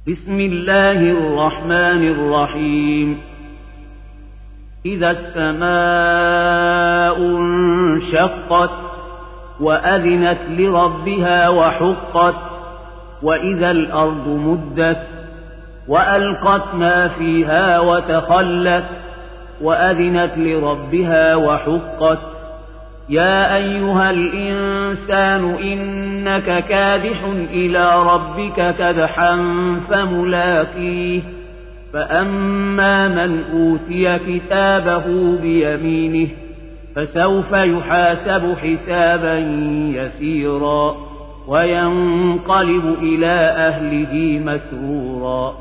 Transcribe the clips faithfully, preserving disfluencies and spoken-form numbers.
بسم الله الرحمن الرحيم إذا السماء انشقت وأذنت لربها وحقت وإذا الأرض مدت وألقت ما فيها وتخلت وأذنت لربها وحقت يا أيها الإنسان إنك كادح إلى ربك كدحا فملاقيه فأما من أوتي كتابه بيمينه فسوف يحاسب حسابا يسيرا وينقلب إلى أهله مسرورا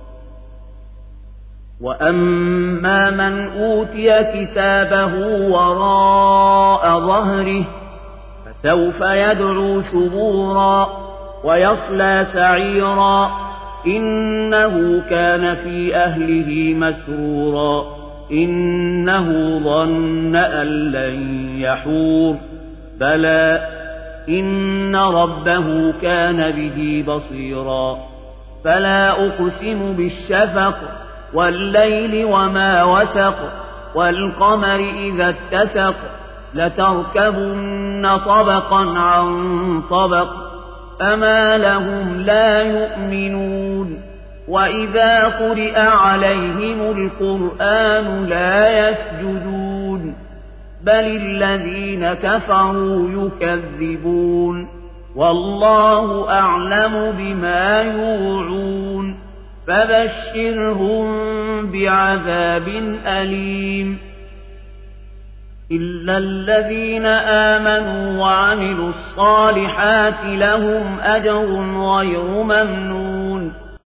وأما من أوتي كتابه وراء ظهره فسوف يدعو ثبورا ويصلى سعيرا إنه كان في أهله مسرورا إنه ظن أن لن يحور بلى إن ربه كان به بصيرا فلا أقسم بالشفق والليل وما وسق والقمر إذا اتسق لتركبن طبقا عن طبق فما لهم لا يؤمنون وإذا قرئ عليهم القرآن لا يسجدون بل الذين كفروا يكذبون والله أعلم بما يوعون فبشرهم بعذاب أليم إلا الذين آمنوا وعملوا الصالحات لهم أجر غير ممنون